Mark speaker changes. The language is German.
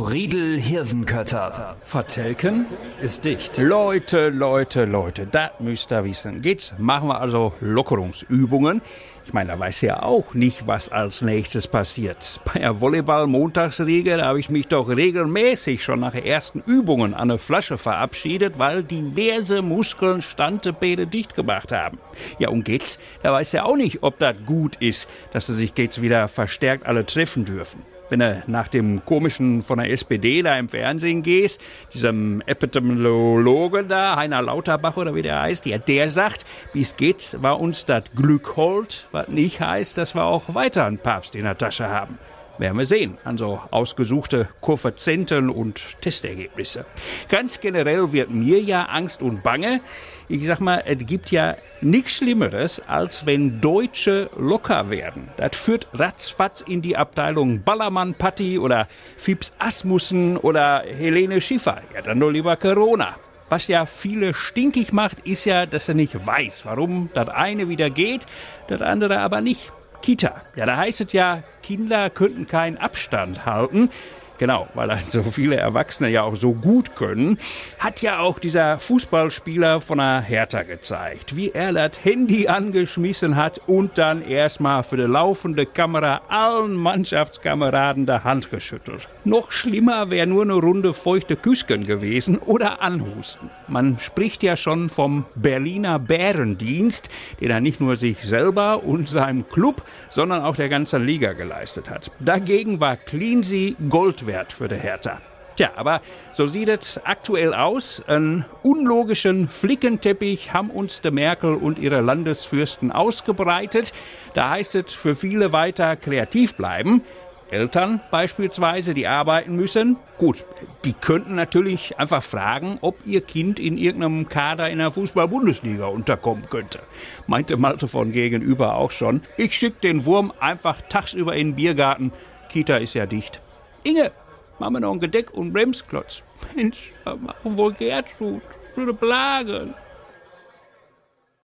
Speaker 1: Friedel Hirsenkötter.
Speaker 2: Vertelken ist dicht.
Speaker 3: Leute, das müsst ihr wissen. Jetzt machen wir also Lockerungsübungen. Ich meine, da weiß ja auch nicht, was als nächstes passiert. Bei der Volleyball-Montagsriege, da habe ich mich doch regelmäßig schon nach den ersten Übungen an eine Flasche verabschiedet, weil diverse Muskeln Standepede dicht gemacht haben. Ja, und geht's, da weiß ja auch nicht, ob das gut ist, dass sie sich jetzt wieder verstärkt alle treffen dürfen. Wenn du nach dem komischen von der SPD da im Fernsehen gehst, diesem Epidemiologe da, Heiner Lauterbach oder wie der heißt, ja, der sagt, bis geht's, war uns das Glück hold, was nicht heißt, dass wir auch weiter einen Papst in der Tasche haben. Werden wir sehen, an so ausgesuchte Koeffizienten und Testergebnisse. Ganz generell wird mir ja Angst und Bange. Ich sag mal, es gibt ja nichts Schlimmeres, als wenn Deutsche locker werden. Das führt ratzfatz in die Abteilung Ballermann-Patti oder Fips Asmussen oder Helene Schiffer. Ja, dann nur lieber Corona. Was ja viele stinkig macht, ist ja, dass er nicht weiß, warum das eine wieder geht, das andere aber nicht. Kita. Ja, da heißt es ja, Kinder könnten keinen Abstand halten. Genau, weil dann so viele Erwachsene ja auch so gut können, hat ja auch dieser Fußballspieler von der Hertha gezeigt, wie er das Handy angeschmissen hat und dann erstmal für die laufende Kamera allen Mannschaftskameraden der Hand geschüttelt. Noch schlimmer wäre nur eine Runde feuchte Küsschen gewesen oder Anhusten. Man spricht ja schon vom Berliner Bärendienst, den er nicht nur sich selber und seinem Club, sondern auch der ganzen Liga geleistet hat. Dagegen war Cleansey Gold wert für die Hertha. Tja, aber so sieht es aktuell aus. Einen unlogischen Flickenteppich haben uns die Merkel und ihre Landesfürsten ausgebreitet. Da heißt es für viele weiter kreativ bleiben. Eltern beispielsweise, die arbeiten müssen. Gut, die könnten natürlich einfach fragen, ob ihr Kind in irgendeinem Kader in der Fußball-Bundesliga unterkommen könnte. Meinte Malte von Gegenüber auch schon. Ich schicke den Wurm einfach tagsüber in den Biergarten. Kita ist ja dicht. Inge, machen wir noch ein Gedeck und Bremsklotz. Mensch, was machen wohl Gertrud? So eine Plage.